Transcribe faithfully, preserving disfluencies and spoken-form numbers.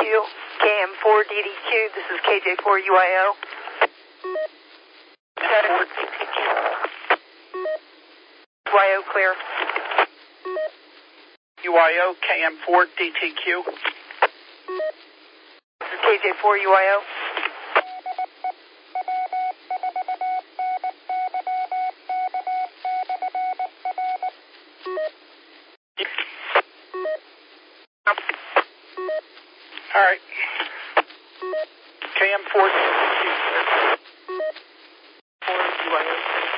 K M four D D Q, this is K J four U I O. four D T Q. U I O clear. U I O, K M four D T Q. This is K J four U I O. All right. K M four D T Q. four U I O.